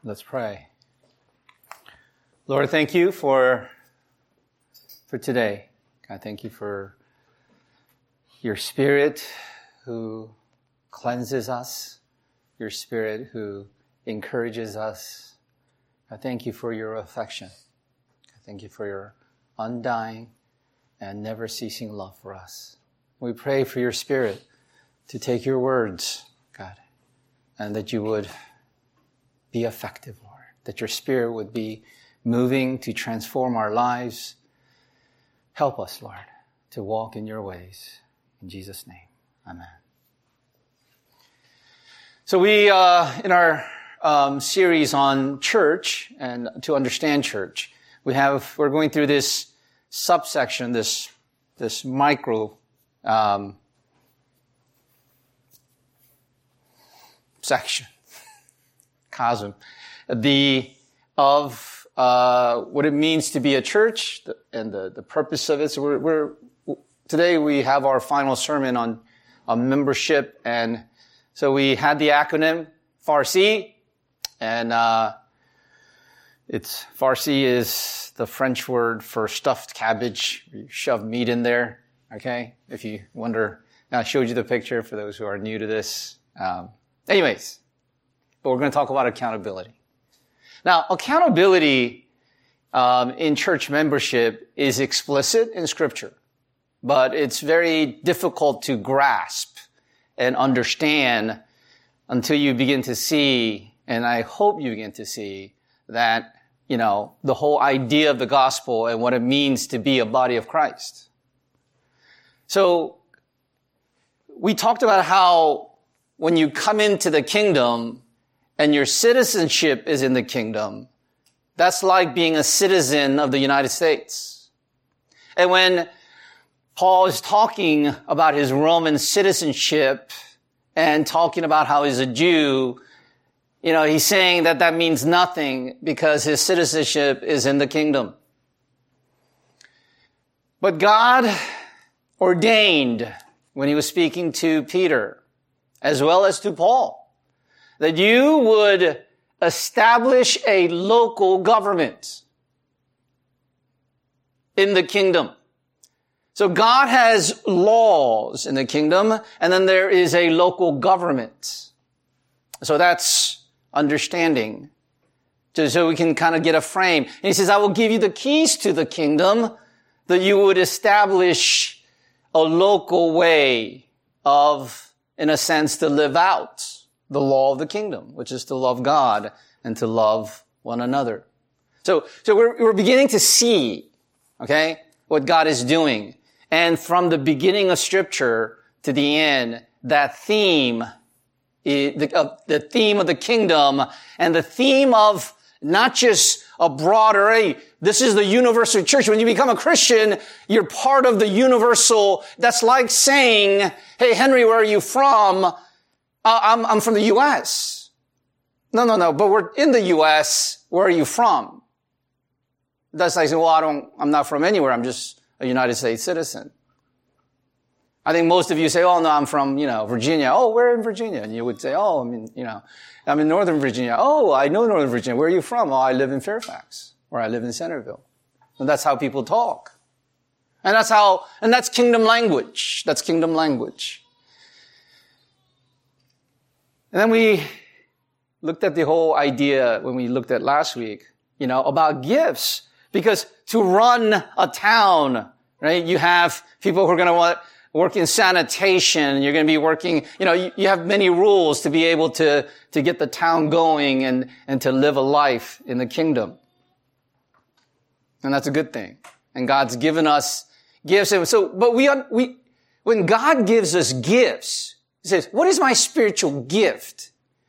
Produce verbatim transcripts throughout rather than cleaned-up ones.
Let's pray. Lord, thank you for, for today. God, thank you for your Spirit who cleanses us, your Spirit who encourages us. I thank you for your affection. I thank you for your undying and never ceasing love for us. We pray for your Spirit to take your words, God, and that you would be effective, Lord, that your Spirit would be moving to transform our lives. Help us, Lord, to walk in your ways. In Jesus' name, amen. So we, uh, in our um, series on church and to understand church, we have, we're going through this subsection, this, this micro, um, section. Cosm, the of uh, what it means to be a church and the, the purpose of it. So we're, we're today we have our final sermon on on membership, and so we had the acronym Farsi, and uh, it's Farsi is the French word for stuffed cabbage. You shove meat in there. Okay, if you wonder, I showed you the picture for those who are new to this. Um, anyways. But we're going to talk about accountability. Now, accountability um, in church membership is explicit in Scripture, but it's very difficult to grasp and understand until you begin to see, and I hope you begin to see, that, you know, the whole idea of the gospel and what it means to be a body of Christ. So, we talked about how when you come into the kingdom, and your citizenship is in the kingdom, that's like being a citizen of the United States. And when Paul is talking about his Roman citizenship and talking about how he's a Jew, you know, he's saying that that means nothing because his citizenship is in the kingdom. But God ordained, when he was speaking to Peter, as well as to Paul, that you would establish a local government in the kingdom. So God has laws in the kingdom, and then there is a local government. So that's understanding. So we can kind of get a frame. And he says, I will give you the keys to the kingdom, that you would establish a local way of, in a sense, to live out the law of the kingdom, which is to love God and to love one another. So, so we're, we're beginning to see, okay, what God is doing. And from the beginning of Scripture to the end, that theme, is, the, uh, the theme of the kingdom and the theme of not just a broader, hey, this is the universal church. When you become a Christian, you're part of the universal. That's like saying, hey, Henry, where are you from? Uh, I'm, I'm from the U S No, no, no, but we're in the U S Where are you from? That's like saying, well, I don't, I'm not from anywhere. I'm just a United States citizen. I think most of you say, oh, no, I'm from, you know, Virginia. Oh, where in Virginia? And you would say, oh, I'm in, you know, I'm in Northern Virginia. Oh, I know Northern Virginia. Where are you from? Oh, I live in Fairfax, or I live in Centerville. And that's how people talk. And that's how, and that's kingdom language. That's kingdom language. And then we looked at the whole idea when we looked at last week, you know, about gifts. Because to run a town, right, you have people who are going to work in sanitation. You're going to be working, you know, you, you have many rules to be able to, to get the town going and, and to live a life in the kingdom. And that's a good thing. And God's given us gifts. And so, but we, we, when God gives us gifts, he says, what is my spiritual gift?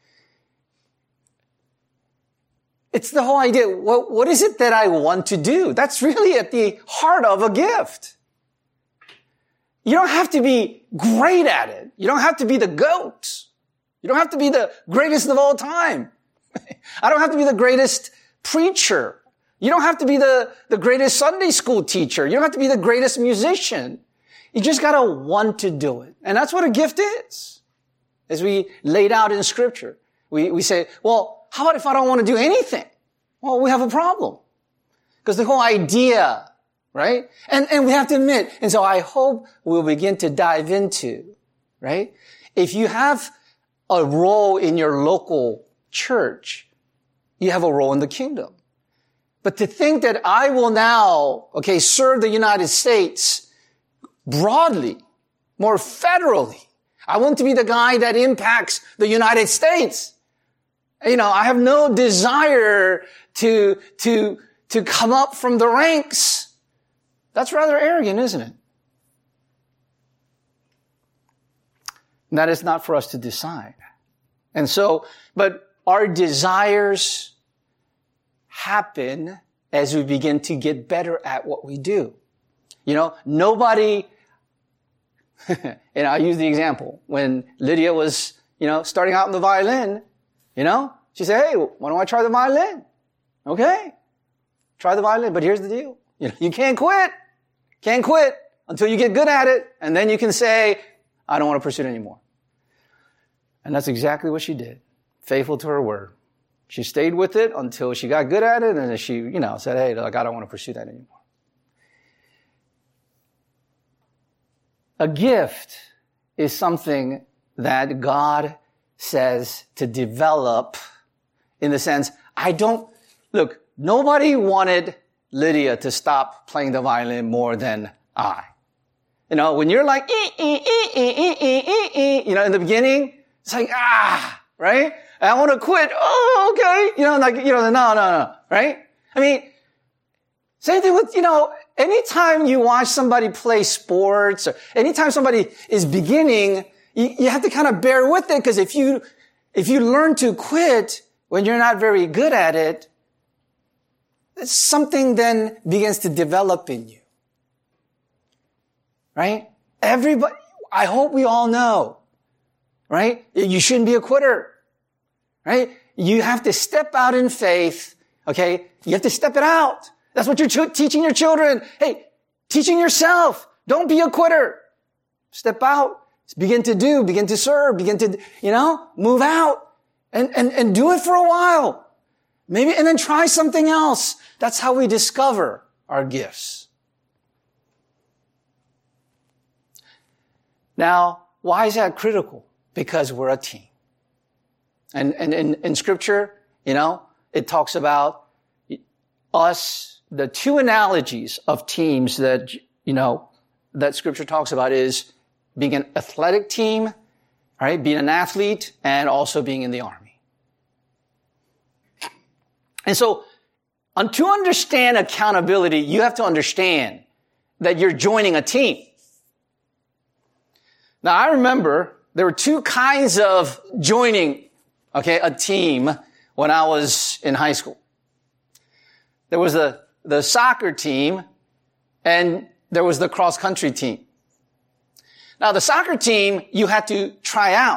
It's the whole idea. What, what is it that I want to do? That's really at the heart of a gift. You don't have to be great at it. You don't have to be the GOAT. You don't have to be the greatest of all time. I don't have to be the greatest preacher. You don't have to be the, the greatest Sunday school teacher. You don't have to be the greatest musician. You just gotta want to do it. And that's what a gift is. As we laid out in Scripture. We, we say, well, how about if I don't want to do anything? Well, we have a problem. Because the whole idea, right? And, and we have to admit, and so I hope we'll begin to dive into, right? If you have a role in your local church, you have a role in the kingdom. But to think that I will now, okay, serve the United States broadly, more federally. I want to be the guy that impacts the United States. You know, I have no desire to, to, to come up from the ranks. That's rather arrogant, isn't it? And that is not for us to decide. And so, but our desires happen as we begin to get better at what we do. You know, nobody, and I use the example, when Lydia was, you know, starting out in the violin, you know, she said, hey, why don't I try the violin? Okay, try the violin, but here's the deal. You know, you can't quit. Can't quit until you get good at it, and then you can say, I don't want to pursue it anymore. And that's exactly what she did. Faithful to her word. She stayed with it until she got good at it, and then she, you know, said, hey, like, I don't want to pursue that anymore. A gift is something that God says to develop in the sense, I don't, look, nobody wanted Lydia to stop playing the violin more than I. You know, when you're like, ee, ee, ee, ee, ee, ee, ee, you know, in the beginning, it's like, ah, right? I want to quit. Oh, okay. You know, like, you know, no, no, no, right? I mean, same thing with, you know, anytime you watch somebody play sports or anytime somebody is beginning, you, you have to kind of bear with it because if you, if you learn to quit when you're not very good at it, something then begins to develop in you. Right? Everybody, I hope we all know, right? You shouldn't be a quitter. Right? You have to step out in faith. Okay? You have to step it out. That's what you're ch- teaching your children. Hey, teaching yourself. Don't be a quitter. Step out. Begin to do. Begin to serve. Begin to, you know, move out. And, and, and do it for a while. Maybe, and then try something else. That's how we discover our gifts. Now, why is that critical? Because we're a team. And, and in, in scripture, you know, it talks about us, the two analogies of teams that, you know, that scripture talks about is being an athletic team, right? Being an athlete and also being in the army. And so, um, to understand accountability, you have to understand that you're joining a team. Now, I remember there were two kinds of joining, okay, a team when I was in high school. There was the, the soccer team and there was the cross-country team. Now, the soccer team, you had to try out.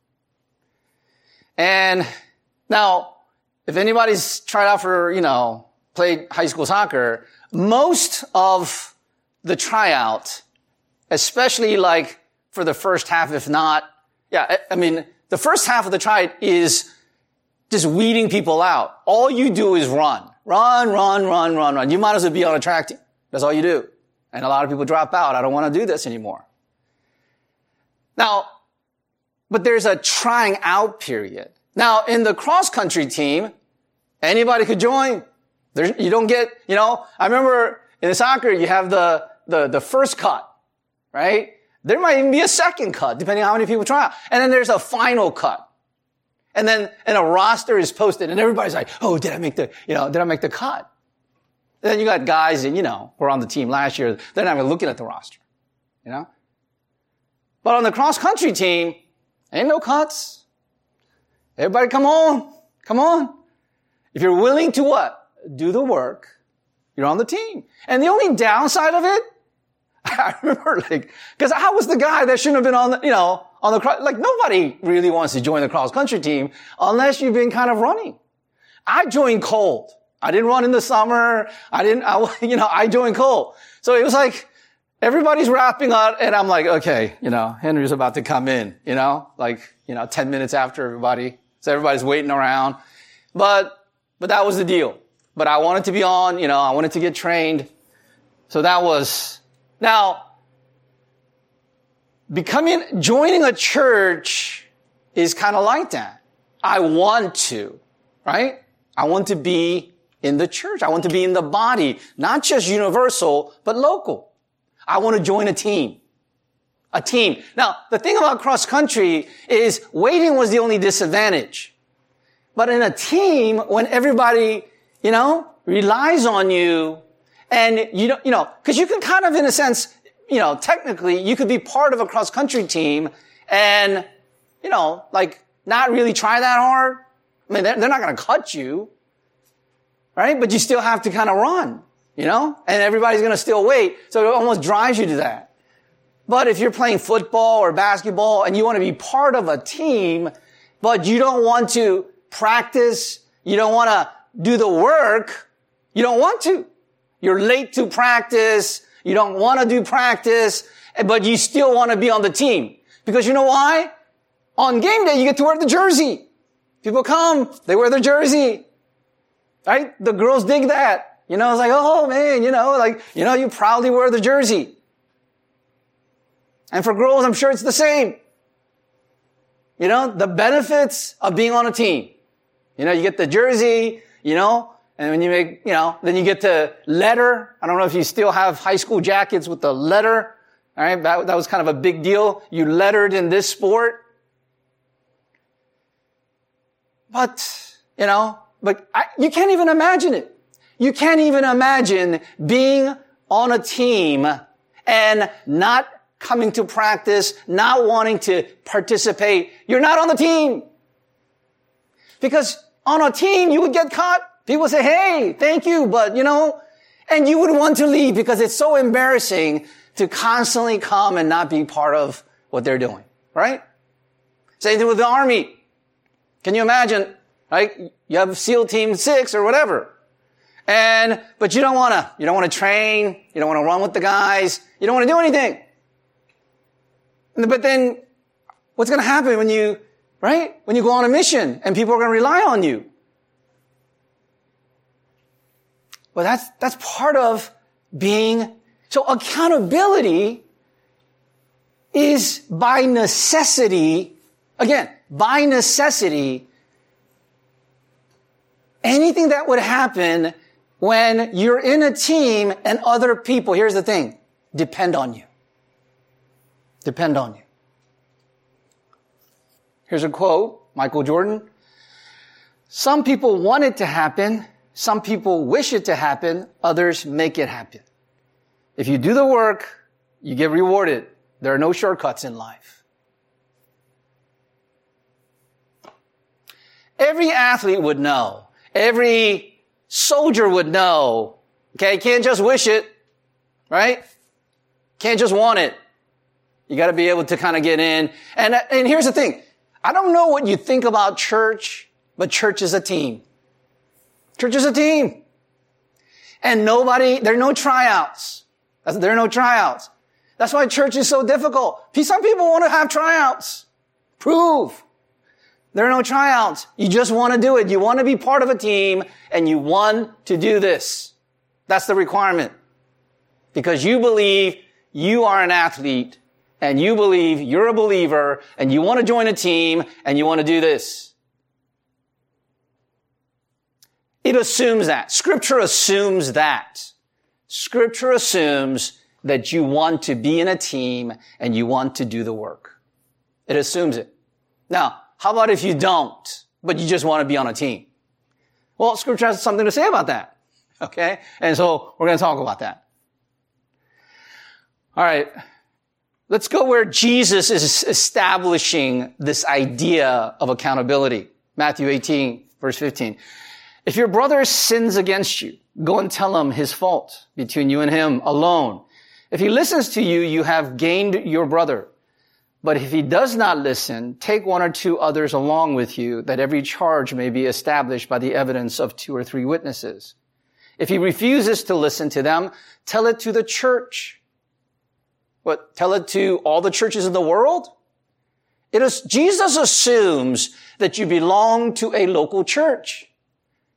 And now, if anybody's tried out for, you know, played high school soccer, most of the tryout, especially like for the first half, if not, yeah, I mean, the first half of the tryout is just weeding people out. All you do is run. Run, run, run, run, run. You might as well be on a track team. That's all you do. And a lot of people drop out. I don't want to do this anymore. Now, but there's a trying out period. Now, in the cross-country team, anybody could join. There's, you don't get, you know, I remember in the soccer, you have the, the, the first cut, right? There might even be a second cut, depending on how many people try out. And then there's a final cut. And then, and a roster is posted, and everybody's like, oh, did I make the, you know, did I make the cut? And then you got guys that, you know, were on the team last year, they're not even looking at the roster, you know? But on the cross-country team, ain't no cuts. Everybody come on. Come on. If you're willing to what? Do the work, you're on the team. And the only downside of it, I remember like, cause I was the guy that shouldn't have been on the, you know, on the cross, like nobody really wants to join the cross-country team unless you've been kind of running. I joined cold. I didn't run in the summer. I didn't, I, you know, I joined cold. So it was like, everybody's wrapping up and I'm like, okay, you know, Henry's about to come in, you know, like, you know, ten minutes after everybody. So everybody's waiting around. But, but that was the deal. But I wanted to be on, you know, I wanted to get trained. So that was, now, becoming, joining a church is kind of like that. I want to, right? I want to be in the church. I want to be in the body, not just universal, but local. I want to join a team. A team. Now, the thing about cross country is waiting was the only disadvantage. But in a team, when everybody, you know, relies on you, and you don't, you know, because you can kind of, in a sense, you know, technically, you could be part of a cross country team and, you know, like, not really try that hard. I mean, they're, they're not going to cut you, right? But you still have to kind of run, you know, and everybody's going to still wait. So it almost drives you to that. But if you're playing football or basketball and you want to be part of a team, but you don't want to practice, you don't want to do the work, you don't want to. You're late to practice, you don't want to do practice, but you still want to be on the team. Because you know why? On game day, you get to wear the jersey. People come, they wear their jersey. Right? The girls dig that. You know, it's like, oh man, you know, like, you know, you proudly wear the jersey. And for girls, I'm sure it's the same. You know, the benefits of being on a team. You know, you get the jersey, you know, and when you make, you know, then you get the letter. I don't know if you still have high school jackets with the letter. All right. That, that was kind of a big deal. You lettered in this sport. But, you know, but I, you can't even imagine it. You can't even imagine being on a team and not coming to practice, not wanting to participate. You're not on the team. Because on a team, you would get caught. People say, hey, thank you, but you know, and you would want to leave because it's so embarrassing to constantly come and not be part of what they're doing, right? Same thing with the Army. Can you imagine, right? You have SEAL Team six or whatever. And, but you don't want to, you don't want to train. You don't want to run with the guys. You don't want to do anything. But then what's going to happen when you, right? When you go on a mission and people are going to rely on you. Well, that's, that's part of being, so accountability is by necessity, again, by necessity, anything that would happen when you're in a team and other people, here's the thing, depend on you. Depend on you. Here's a quote, Michael Jordan. Some people want it to happen. Some people wish it to happen. Others make it happen. If you do the work, you get rewarded. There are no shortcuts in life. Every athlete would know. Every soldier would know. Okay, you can't just wish it, right? Can't just want it. You got to be able to kind of get in. And, and here's the thing. I don't know what you think about church, but church is a team. Church is a team. And nobody, there are no tryouts. There are no tryouts. That's why church is so difficult. Some people want to have tryouts. Prove. There are no tryouts. You just want to do it. You want to be part of a team and you want to do this. That's the requirement. Because you believe you are an athlete and you believe you're a believer and you want to join a team and you want to do this. It assumes that. Scripture assumes that. Scripture assumes that you want to be in a team and you want to do the work. It assumes it. Now, how about if you don't, but you just want to be on a team? Well, Scripture has something to say about that. Okay? And so we're going to talk about that. All right. Let's go where Jesus is establishing this idea of accountability. Matthew eighteen, verse fifteen. If your brother sins against you, go and tell him his fault between you and him alone. If he listens to you, you have gained your brother. But if he does not listen, take one or two others along with you, that every charge may be established by the evidence of two or three witnesses. If he refuses to listen to them, tell it to the church. What? Tell it to all the churches in the world? It is, Jesus assumes that you belong to a local church.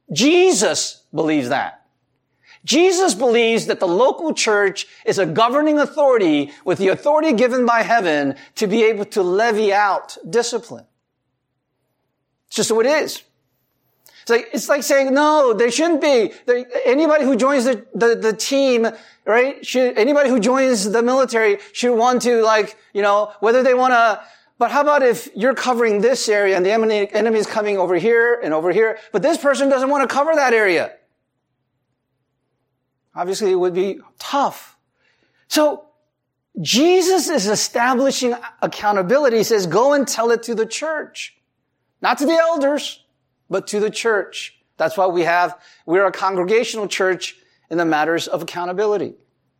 Jesus believes that. Jesus believes that the local church is a governing authority with the authority given by heaven to be able to levy out discipline. It's just what it is. It's like, it's like saying, no, there shouldn't be. There, anybody who joins the, the, the team, right, should, anybody who joins the military should want to, like, you know, whether they want to, but how about if you're covering this area and the enemy, enemy is coming over here and over here, but this person doesn't want to cover that area? Obviously, it would be tough. So, Jesus is establishing accountability. He says, go and tell it to the church. Not to the elders, but to the church. That's why we have, we're a congregational church in the matters of accountability.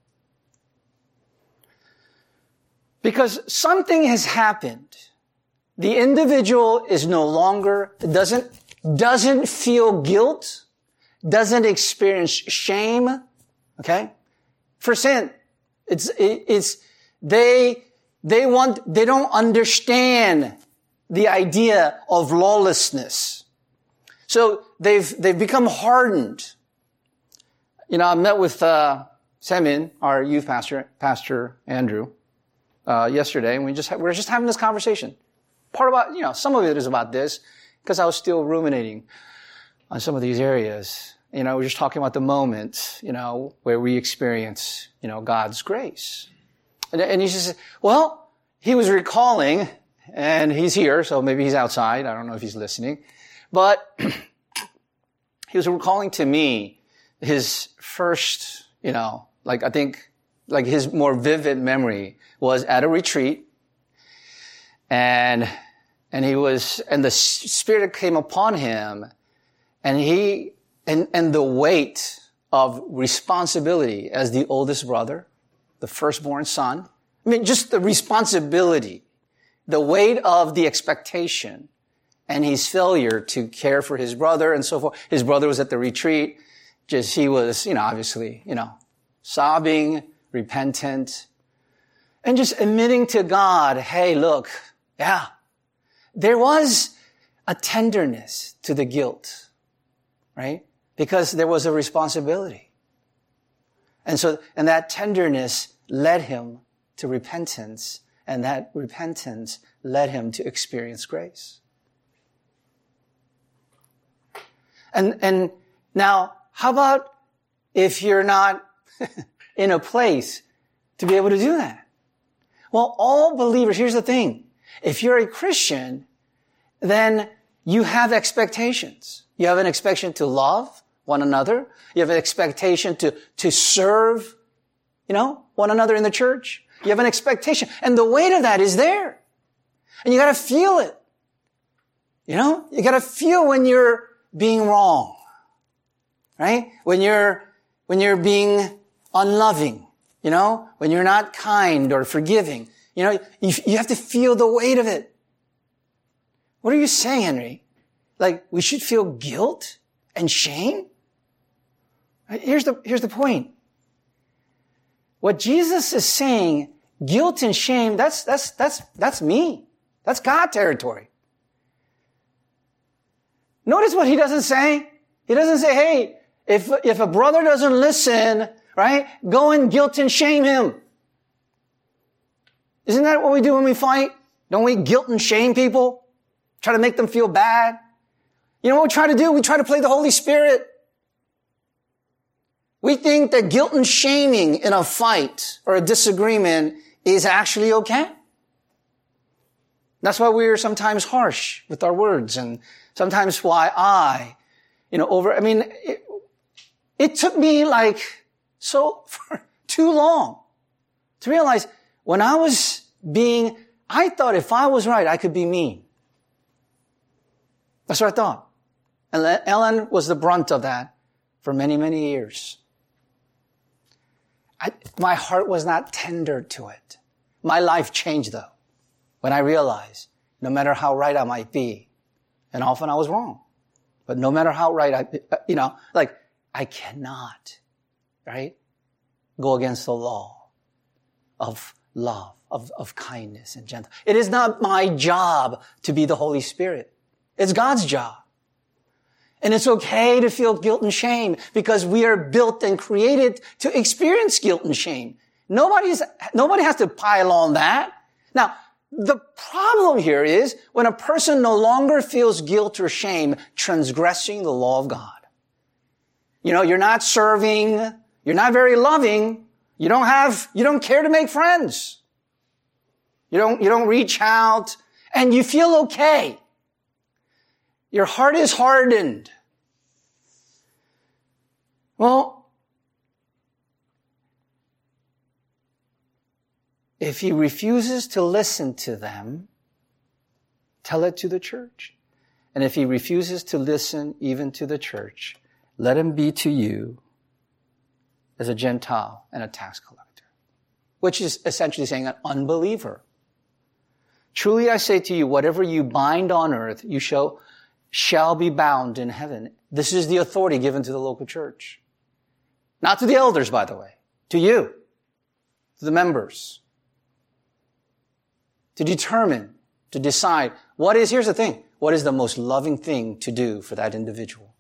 Because something has happened. The individual is no longer, doesn't, doesn't feel guilt, doesn't experience shame, okay, for sin. It's, it, it's, they, they want, they don't understand the idea of lawlessness. So they've, they've become hardened. You know, I met with, uh, Semin, our youth pastor, Pastor Andrew, uh, yesterday, and we just, ha- we were just having this conversation. Part about, you know, some of it is about this, because I was still ruminating on some of these areas. You know, we're just talking about the moment, you know, where we experience, you know, God's grace. And, and he says, well, he was recalling, and he's here, so maybe he's outside. I don't know if he's listening. But he was recalling to me his first, you know, like I think, like his more vivid memory was at a retreat. And, and he was, and the Spirit came upon him, and he, and, and the weight of responsibility as the oldest brother, the firstborn son. I mean, just the responsibility, the weight of the expectation, and his failure to care for his brother and so forth. His brother was at the retreat. Just, he was, you know, obviously, you know, sobbing, repentant, and just admitting to God, hey, look, yeah, there was a tenderness to the guilt, right? Because there was a responsibility. And so, and that tenderness led him to repentance, and that repentance led him to experience grace. And, and now, how about if you're not in a place to be able to do that? Well, all believers, here's the thing. If you're a Christian, then you have expectations. You have an expectation to love one another. You have an expectation to, to serve, you know, one another in the church. You have an expectation. And the weight of that is there. And you gotta feel it. You know, you gotta feel when you're being wrong. Right? When you're, when you're being unloving. You know, when you're not kind or forgiving. You know, you, you have to feel the weight of it. What are you saying, Henry? Like, we should feel guilt and shame? Here's the, here's the point. What Jesus is saying, guilt and shame, that's, that's, that's, that's me. That's God territory. Notice what he doesn't say. He doesn't say, hey, if, if a brother doesn't listen, right, go and guilt and shame him. Isn't that what we do when we fight? Don't we guilt and shame people? Try to make them feel bad? You know what we try to do? We try to play the Holy Spirit. We think that guilt and shaming in a fight or a disagreement is actually okay. That's why we are sometimes harsh with our words, and sometimes why I, you know, over, I mean, it, it took me like so for too long to realize when I was being, I thought if I was right, I could be mean. That's what I thought. And Ellen was the brunt of that for many, many years. I, my heart was not tender to it. My life changed though, when I realized no matter how right I might be, and often I was wrong, but no matter how right I, you know, like I cannot, right, go against the law of love, of, of kindness and gentleness. It is not my job to be the Holy Spirit. It's God's job. And it's okay to feel guilt and shame because we are built and created to experience guilt and shame. Nobody's, nobody has to pile on that. Now, the problem here is when a person no longer feels guilt or shame transgressing the law of God. You know, you're not serving, you're not very loving, you don't have, you don't care to make friends. You don't, you don't reach out, and you feel okay. Your heart is hardened. Well, if he refuses to listen to them, tell it to the church. And if he refuses to listen even to the church, let him be to you as a Gentile and a tax collector, which is essentially saying an unbeliever. Truly I say to you, whatever you bind on earth, you shall shall be bound in heaven. This is the authority given to the local church. Not to the elders, by the way. To you. To the members. To determine, to decide what is, here's the thing, what is the most loving thing to do for that individual.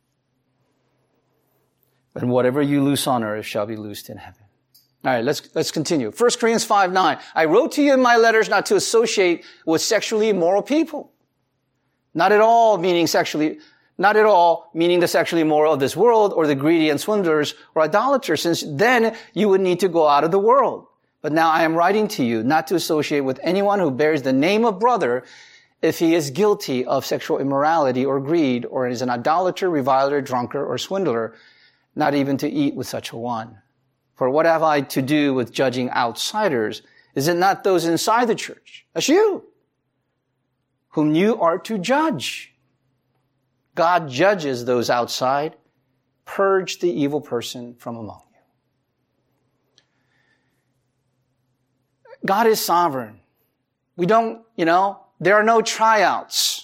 And whatever you loose on earth shall be loosed in heaven. All right, let's, let's continue. First Corinthians five nine. I wrote to you in my letters not to associate with sexually immoral people. Not at all meaning sexually, not at all meaning the sexually immoral of this world or the greedy and swindlers or idolaters, since then you would need to go out of the world. But now I am writing to you not to associate with anyone who bears the name of brother if he is guilty of sexual immorality or greed or is an idolater, reviler, drunkard, or swindler, not even to eat with such a one. For what have I to do with judging outsiders? Is it not those inside the church? That's you, whom you are to judge. God judges those outside. Purge the evil person from among you. God is sovereign. We don't, you know, there are no tryouts.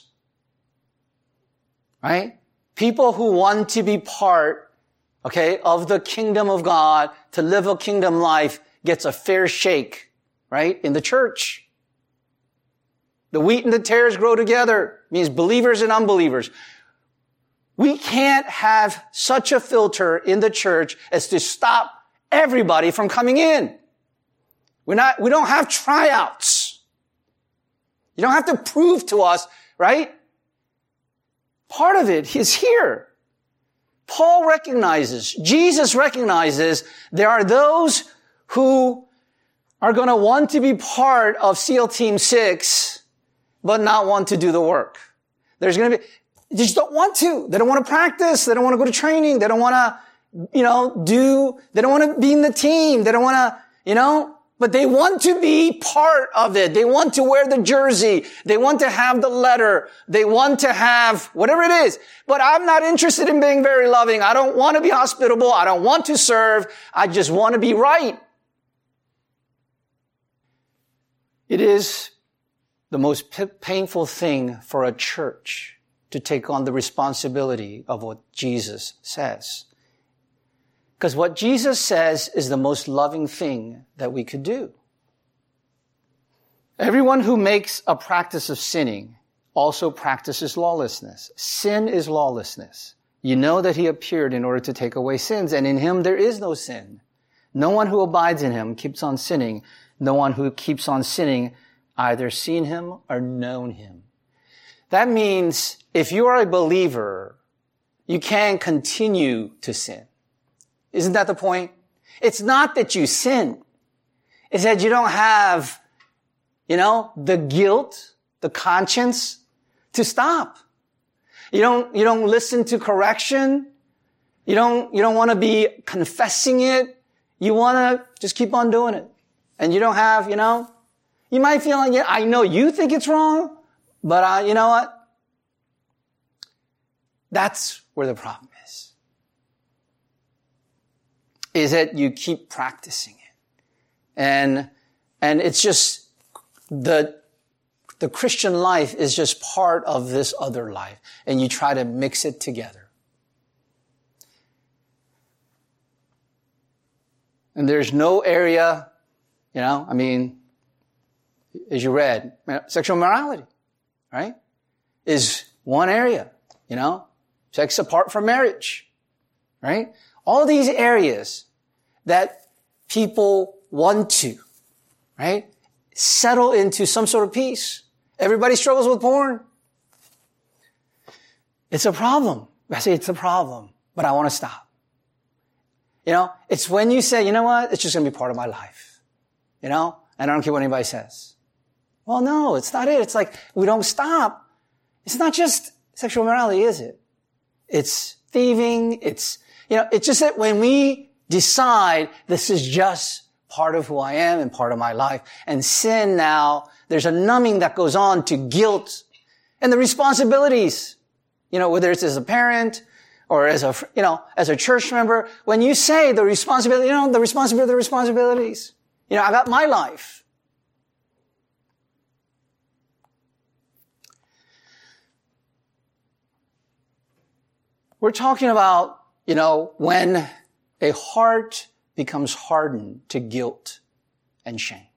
Right? People who want to be part, okay, of the kingdom of God, to live a kingdom life, gets a fair shake, right, in the church. The wheat and the tares grow together, means believers and unbelievers. We can't have such a filter in the church as to stop everybody from coming in. We're not, we don't have tryouts. You don't have to prove to us, right? Part of it is here. Paul recognizes, Jesus recognizes there are those who are going to want to be part of SEAL Team six, but not want to do the work. There's going to be, they just don't want to. They don't want to practice. They don't want to go to training. They don't want to, you know, do, they don't want to be in the team. They don't want to, you know, but they want to be part of it. They want to wear the jersey. They want to have the letter. They want to have whatever it is. But I'm not interested in being very loving. I don't want to be hospitable. I don't want to serve. I just want to be right. It is the most p- painful thing for a church to take on the responsibility of what Jesus says. Because what Jesus says is the most loving thing that we could do. Everyone who makes a practice of sinning also practices lawlessness. Sin is lawlessness. You know that he appeared in order to take away sins, and in him there is no sin. No one who abides in him keeps on sinning. No one who keeps on sinning either seen him or known him. That means if you are a believer, you can continue to sin. Isn't that the point? It's not that you sin. It's that you don't have, you know, the guilt, the conscience to stop. You don't, you don't listen to correction. You don't, you don't want to be confessing it. You want to just keep on doing it. And you don't have, you know, you might feel like, yeah, I know you think it's wrong, but uh, you know what? That's where the problem is. Is that you keep practicing it. And, and it's just, the, the Christian life is just part of this other life. And you try to mix it together. And there's no area, you know, I mean, as you read, sexual morality, right, is one area, you know. sex apart from marriage, right? All these areas that people want to, right, settle into some sort of peace. Everybody struggles with porn. It's a problem. I say it's a problem, but I want to stop. You know, it's when you say, you know what, it's just going to be part of my life. You know, and I don't care what anybody says. Well, no, it's not it. It's like we don't stop. It's not just sexual immorality, is it? It's thieving. It's, you know, it's just that when we decide this is just part of who I am and part of my life, and sin now, there's a numbing that goes on to guilt and the responsibilities. You know, whether it's as a parent or as a, you know, as a church member, when you say the responsibility, you know, the responsibility, the responsibilities. You know, I got my life. We're talking about, you know, when a heart becomes hardened to guilt and shame.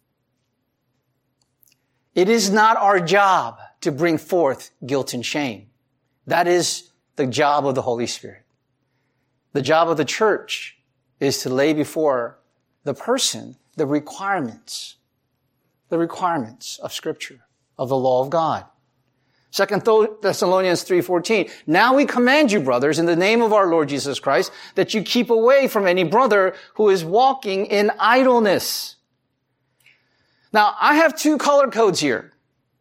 It is not our job to bring forth guilt and shame. That is the job of the Holy Spirit. The job of the church is to lay before the person the requirements, the requirements of Scripture, of the law of God. Second Thessalonians three fourteen. Now we command you, brothers, in the name of our Lord Jesus Christ, that you keep away from any brother who is walking in idleness. Now, I have two color codes here.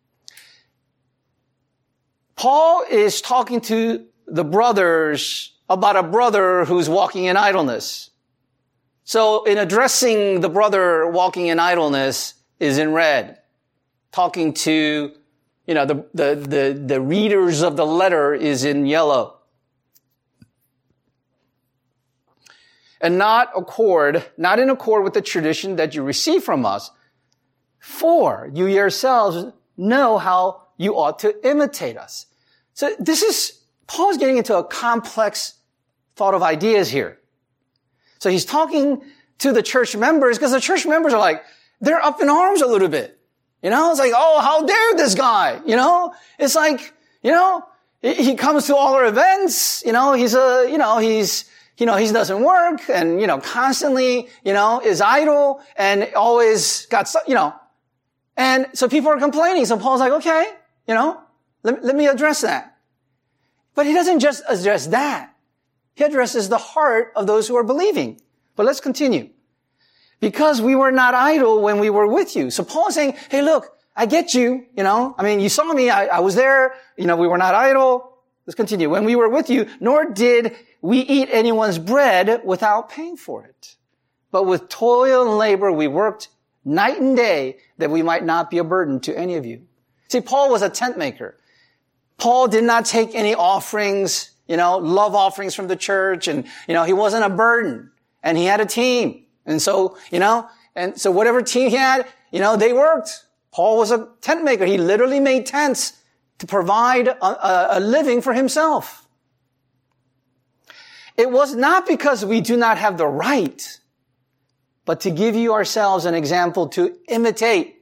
Paul is talking to the brothers about a brother who's walking in idleness. So in addressing the brother walking in idleness is in red. Talking to, you know, the, the, the, the readers of the letter is in yellow. And not accord, not in accord with the tradition that you receive from us. For you yourselves know how you ought to imitate us. So this is, Paul's getting into a complex thought of ideas here. So he's talking to the church members because the church members are like, they're up in arms a little bit. You know, it's like, oh, how dare this guy? You know, it's like, you know, he comes to all our events. You know, he's a, you know, he's, you know, he doesn't work and, you know, constantly, you know, is idle and always got, you know, and so people are complaining. So Paul's like, okay, you know, let, let me address that. But he doesn't just address that. He addresses the heart of those who are believing. But let's continue. Because we were not idle when we were with you. So Paul's saying, hey, look, I get you, you know, I mean, you saw me, I, I was there, you know, we were not idle. Let's continue. When we were with you, nor did we eat anyone's bread without paying for it. But with toil and labor, we worked night and day that we might not be a burden to any of you. See, Paul was a tent maker. Paul did not take any offerings, you know, love offerings from the church. And, you know, he wasn't a burden. And he had a team. And so, you know, and so whatever team he had, you know, they worked. Paul was a tent maker. He literally made tents to provide a, a, a living for himself. It was not because we do not have the right, but to give you ourselves an example to imitate.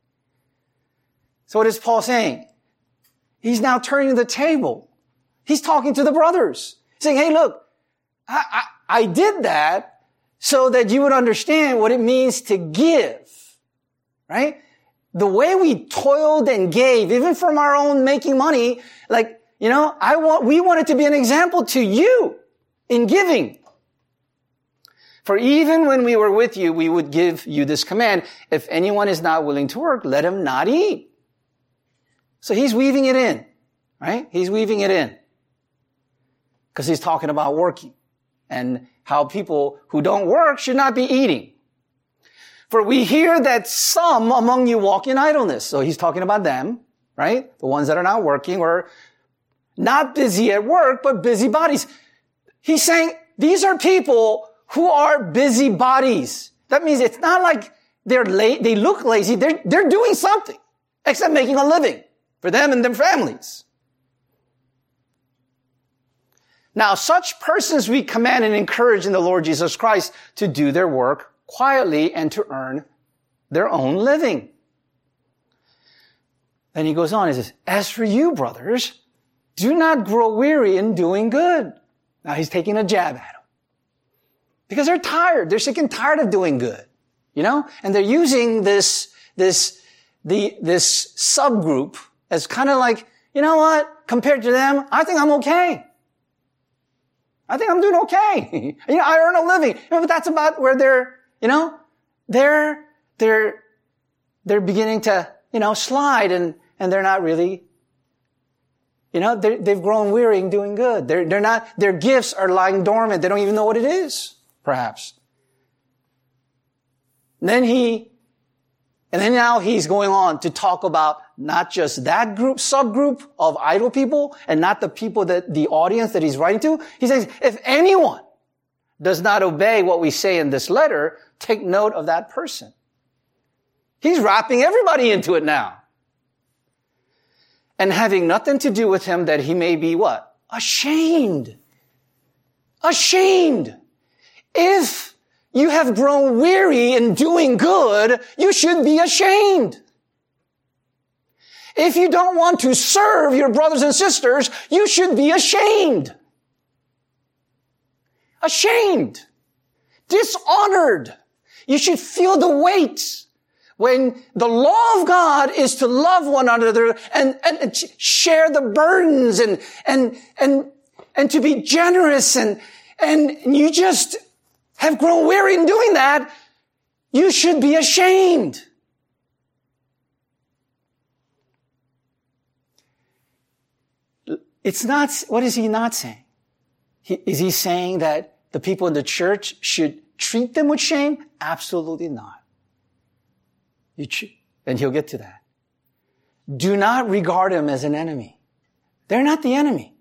So what is Paul saying? He's now turning the table. He's talking to the brothers, saying, hey, look, I, I, I did that so that you would understand what it means to give, right? The way we toiled and gave, even from our own making money, like, you know, I want, we want it to be an example to you in giving. For even when we were with you, we would give you this command. If anyone is not willing to work, let him not eat. So he's weaving it in, right? He's weaving it in. Because he's talking about working and how people who don't work should not be eating. For we hear that some among you walk in idleness. So he's talking about them, right? The ones that are not working or not busy at work, but busybodies. He's saying these are people who are busybodies. That means it's not like they're la- they look lazy. They're, they're doing something except making a living for them and their families. Now, such persons we command and encourage in the Lord Jesus Christ to do their work quietly and to earn their own living. Then he goes on, he says, as for you, brothers, do not grow weary in doing good. Now he's taking a jab at them. Because they're tired. They're sick and tired of doing good. You know? And they're using this, this, the, this subgroup as kind of like, you know what? Compared to them, I think I'm okay. I think I'm doing okay. You know, I earn a living. You know, but that's about where they're, you know, they're, they're, they're beginning to, you know, slide and, and they're not really, you know, they've grown weary in doing good. They're, they're not, their gifts are lying dormant. They don't even know what it is, perhaps. And then he, and then now he's going on to talk about not just that group, subgroup of idle people and not the people that, the audience that he's writing to. He says, if anyone does not obey what we say in this letter, take note of that person. He's wrapping everybody into it now. And having nothing to do with him that he may be what? Ashamed. Ashamed. If you have grown weary in doing good, you should be ashamed. If you don't want to serve your brothers and sisters, you should be ashamed. Ashamed. Dishonored. You should feel the weight. When the law of God is to love one another and, and, and share the burdens and, and, and, and to be generous and, and you just have grown weary in doing that, you should be ashamed. It's not, what is he not saying? He, is he saying that the people in the church should treat them with shame? Absolutely not. You cho- and he'll get to that. Do not regard them as an enemy. They're not the enemy.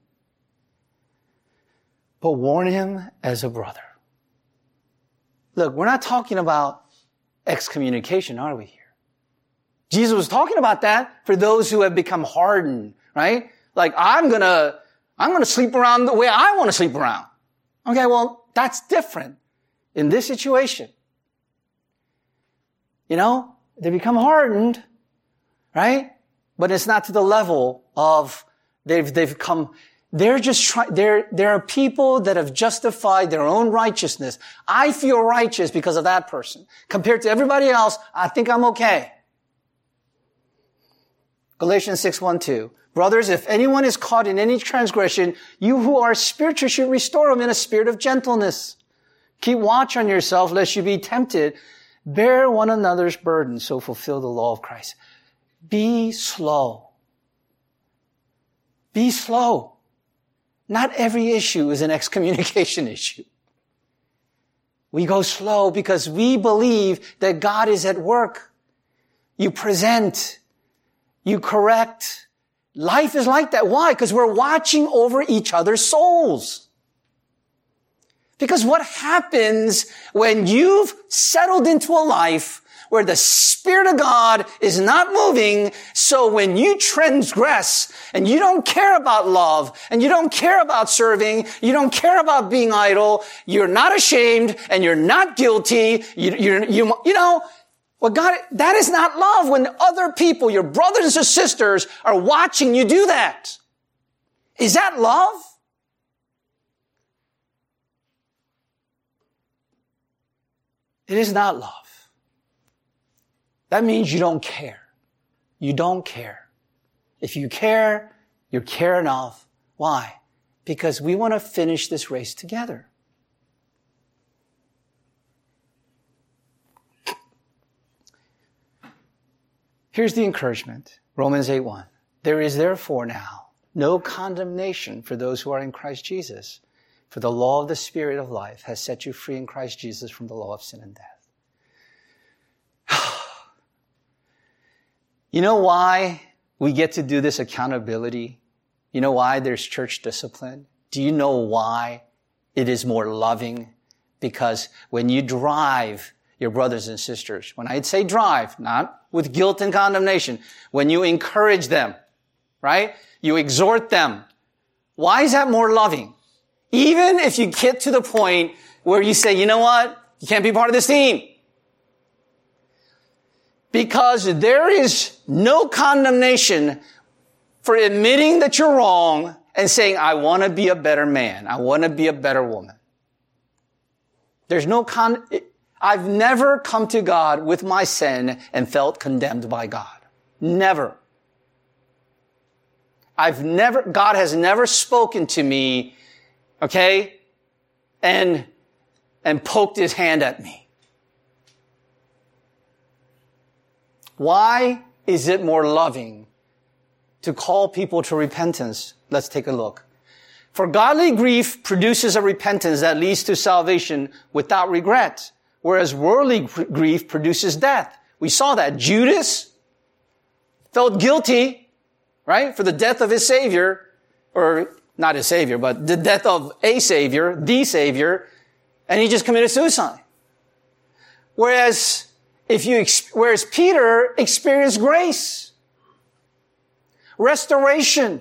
But warn him as a brother. Look, we're not talking about excommunication, are we here? Jesus was talking about that for those who have become hardened, right? Like, I'm gonna, I'm gonna sleep around the way I want to sleep around. Okay, well, that's different in this situation. You know? They become hardened, right? But it's not to the level of they've, they've come, they're just trying, there, there are people that have justified their own righteousness. I feel righteous because of that person. Compared to everybody else, I think I'm okay. Galatians six, one, two. Brothers, if anyone is caught in any transgression, you who are spiritual should restore him in a spirit of gentleness. Keep watch on yourself lest you be tempted. Bear one another's burdens, so fulfill the law of Christ. Be slow. Be slow. Not every issue is an excommunication issue. We go slow because we believe that God is at work. You present. You correct. Life is like that. Why? Because we're watching over each other's souls. Because what happens when you've settled into a life where the Spirit of God is not moving, so when you transgress and you don't care about love and you don't care about serving, you don't care about being idle, you're not ashamed and you're not guilty, you, you, you, you know, well, God, that is not love when other people, your brothers and sisters, are watching you do that. Is that love? It is not love. That means you don't care. You don't care. If you care, you care enough. Why? Because we want to finish this race together. Here's the encouragement. Romans eight, one. There is therefore now no condemnation for those who are in Christ Jesus. For the law of the Spirit of life has set you free in Christ Jesus from the law of sin and death. You know why we get to do this accountability? You know why there's church discipline? Do you know why it is more loving? Because when you drive your brothers and sisters, when I say drive, not with guilt and condemnation, when you encourage them, right? You exhort them. Why is that more loving? Even if you get to the point where you say, you know what? You can't be part of this team. Because there is no condemnation for admitting that you're wrong and saying, I want to be a better man. I want to be a better woman. There's no con, I've never come to God with my sin and felt condemned by God. Never. I've never, God has never spoken to me, okay, and, and poked his hand at me. Why is it more loving to call people to repentance? Let's take a look. For godly grief produces a repentance that leads to salvation without regret, whereas worldly grief produces death. We saw that. Judas felt guilty, right, for the death of his Savior, or not his Savior, but the death of a Savior, the Savior, and he just committed suicide. Whereas, if you, whereas Peter experienced grace, restoration.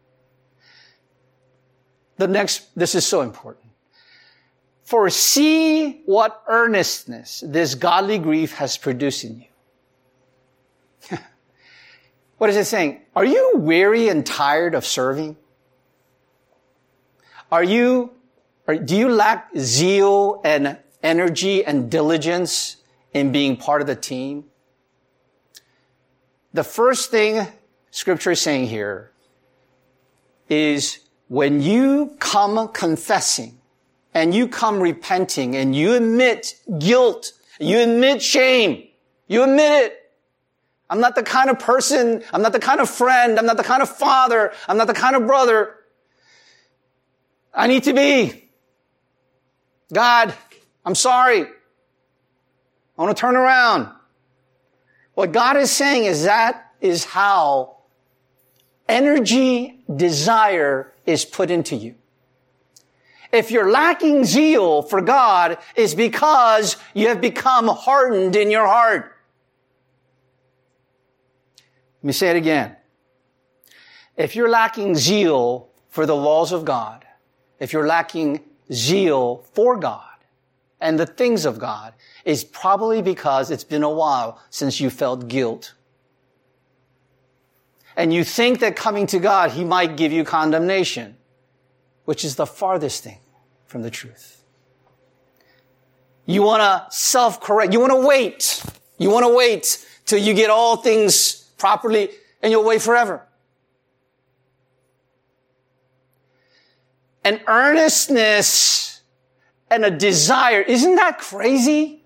The next, this is so important. For see what earnestness this godly grief has produced in you. What is it saying? Are you weary and tired of serving? Are you, or do you lack zeal and energy and diligence in being part of the team? The first thing Scripture is saying here is when you come confessing and you come repenting and you admit guilt, you admit shame, you admit it. I'm not the kind of person, I'm not the kind of friend, I'm not the kind of father, I'm not the kind of brother I need to be. God, I'm sorry. I want to turn around. What God is saying is that is how energy, desire is put into you. If you're lacking zeal for God, it's because you have become hardened in your heart. Let me say it again. If you're lacking zeal for the laws of God, if you're lacking zeal for God and the things of God, it's probably because it's been a while since you felt guilt. And you think that coming to God, He might give you condemnation, which is the farthest thing from the truth. You want to self-correct. You want to wait. You want to wait till you get all things properly, and you'll wait forever. An earnestness and a desire. Isn't that crazy?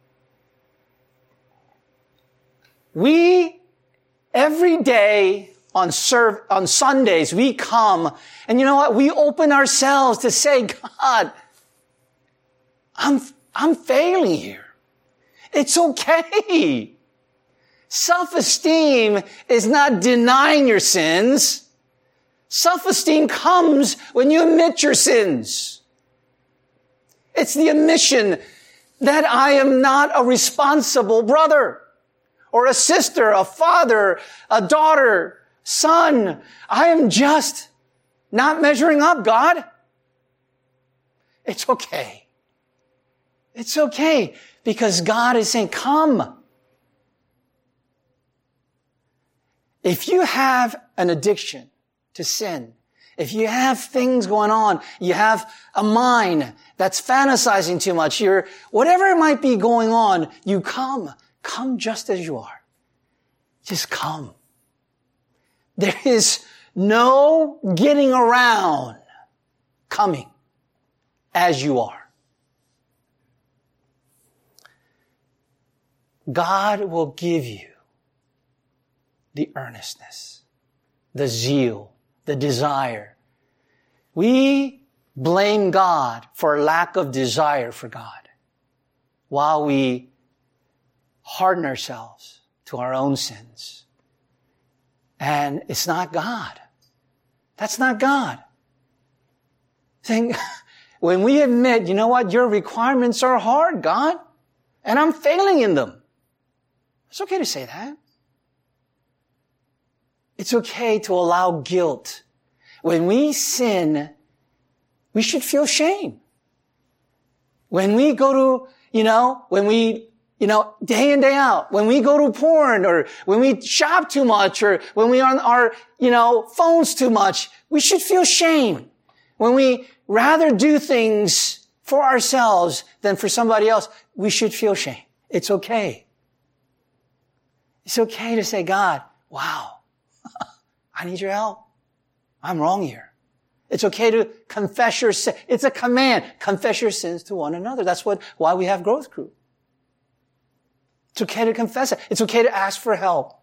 We, every day on serve, on Sundays, we come, and you know what? We open ourselves to say, God, I'm, I'm failing here. It's okay. Self-esteem is not denying your sins. Self-esteem comes when you admit your sins. It's the admission that I am not a responsible brother or a sister, a father, a daughter, son. I am just not measuring up, God. It's okay. It's okay because God is saying, come. If you have an addiction to sin, if you have things going on, you have a mind that's fantasizing too much, you're, whatever it might be going on, you come. Come just as you are. Just come. There is no getting around coming as you are. God will give you the earnestness, the zeal, the desire. We blame God for lack of desire for God while we harden ourselves to our own sins. And it's not God. That's not God. Saying, when we admit, you know what, your requirements are hard, God, and I'm failing in them. It's okay to say that. It's okay to allow guilt. When we sin, we should feel shame. When we go to, you know, when we, You know, day in, day out, when we go to porn or when we shop too much or when we are on our, you know, phones too much, we should feel shame. When we rather do things for ourselves than for somebody else, we should feel shame. It's okay. It's okay to say, God, wow, I need your help. I'm wrong here. It's okay to confess your sin. It's a command. Confess your sins to one another. That's what, why we have Growth Group. It's okay to confess it. It's okay to ask for help.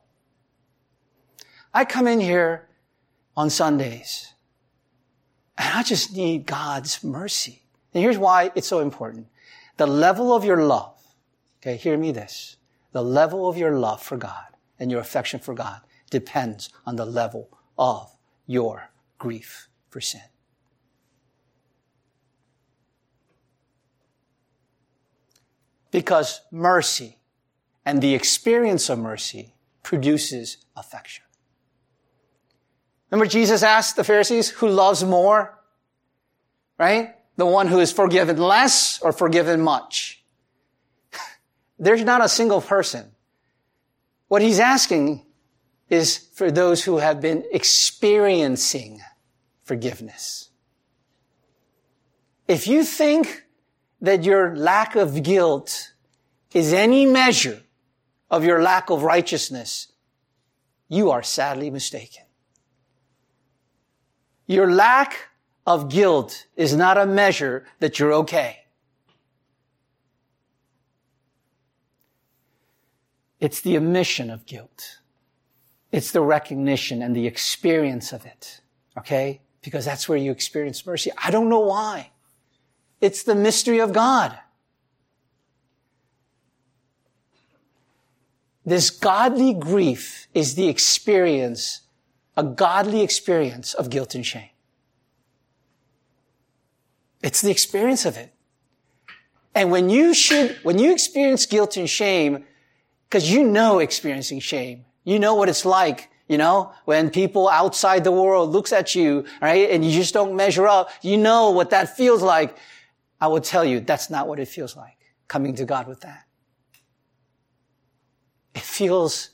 I come in here on Sundays and I just need God's mercy. And here's why it's so important. The level of your love, okay, hear me this. The level of your love for God and your affection for God depends on the level of your grief for sin. Because mercy and the experience of mercy produces affection. Remember Jesus asked the Pharisees, who loves more? Right? The one who is forgiven less or forgiven much? There's not a single person. What he's asking is for those who have been experiencing forgiveness. If you think that your lack of guilt is any measure of your lack of righteousness, you are sadly mistaken. Your lack of guilt is not a measure that you're okay. It's the omission of guilt. It's the recognition and the experience of it. Okay? Because that's where you experience mercy. I don't know why. It's the mystery of God. This godly grief is the experience, a godly experience of guilt and shame. It's the experience of it. And when you should, when you experience guilt and shame, because you know experiencing shame, you know what it's like, you know, when people outside the world looks at you, right, and you just don't measure up, you know what that feels like. I will tell you, that's not what it feels like, coming to God with that. It feels,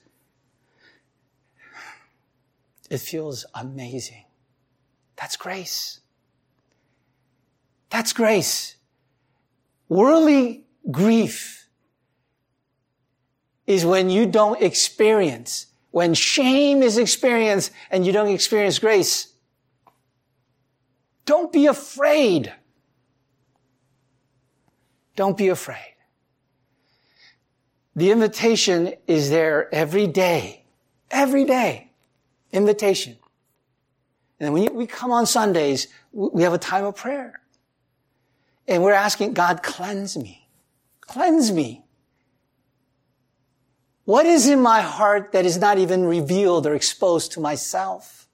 it feels amazing. That's grace. That's grace. Worldly grief is when you don't experience, when shame is experienced and you don't experience grace. Don't be afraid. Don't be afraid. The invitation is there every day. Every day. Invitation. And when we come on Sundays, we have a time of prayer. And we're asking God, cleanse me. Cleanse me. What is in my heart that is not even revealed or exposed to myself?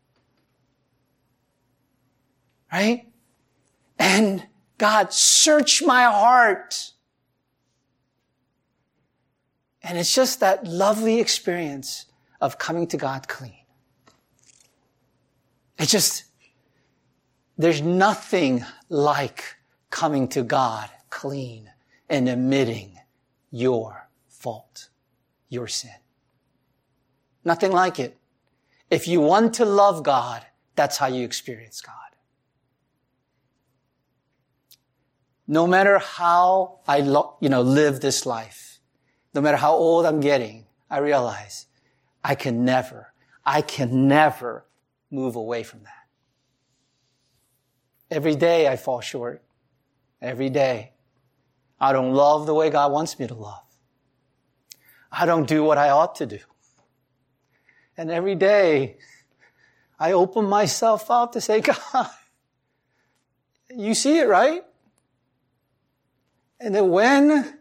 Right? And God, search my heart. And it's just that lovely experience of coming to God clean. It's just, there's nothing like coming to God clean and admitting your fault. Your sin. Nothing like it. If you want to love God, that's how you experience God. No matter how I, lo- you know, live this life, no matter how old I'm getting, I realize I can never, I can never move away from that. Every day I fall short. Every day. I don't love the way God wants me to love. I don't do what I ought to do. And every day, I open myself up to say, God, you see it, right? And then when,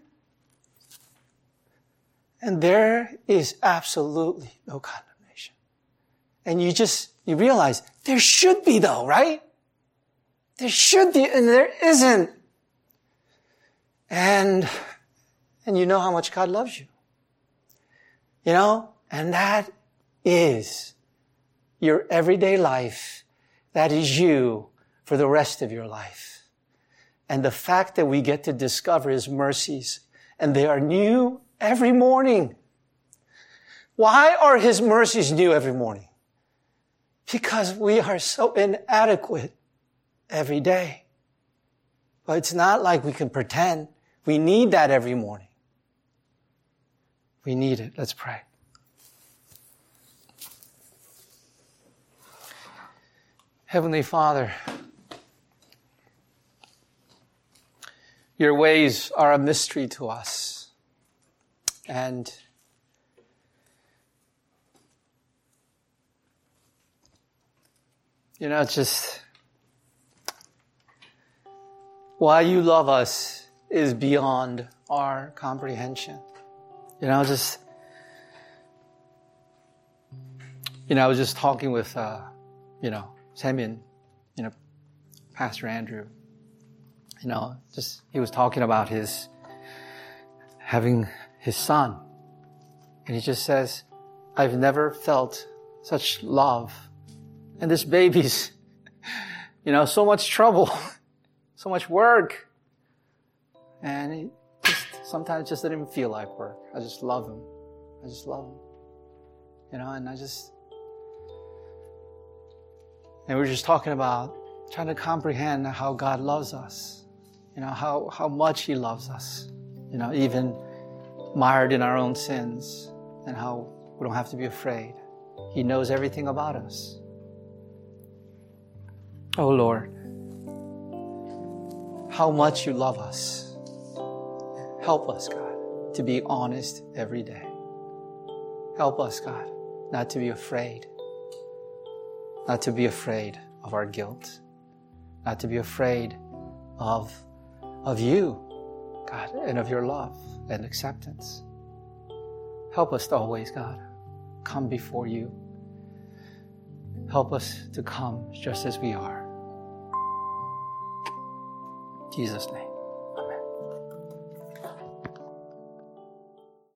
and there is absolutely no condemnation. And you just, you realize, there should be though, right? There should be, and there isn't. And, and you know how much God loves you. You know, and that is your everyday life. That is you for the rest of your life. And the fact that we get to discover His mercies, and they are new every morning. Why are his mercies new every morning? Because we are so inadequate every day. But it's not like we can pretend. We need that every morning. We need it. Let's pray. Heavenly Father, your ways are a mystery to us. And you know, just why you love us is beyond our comprehension. You know, just, you know, I was just talking with, uh, you know, Samuel, you know, Pastor Andrew. You know, just, he was talking about his, having his son. And he just says, I've never felt such love. And this baby's, you know, so much trouble, so much work. And it just sometimes just didn't even feel like work. I just love him. I just love him. You know, and I just, and we were just talking about trying to comprehend how God loves us. You know, how, how much he loves us. You know, even mired in our own sins, and how we don't have to be afraid. He knows everything about us. Oh Lord, how much you love us. Help us, God, to be honest every day. Help us, God, not to be afraid. Not to be afraid of our guilt. Not to be afraid of, of you, God, and of your love and acceptance. Help us to always, God, come before you. Help us to come just as we are. In Jesus' name.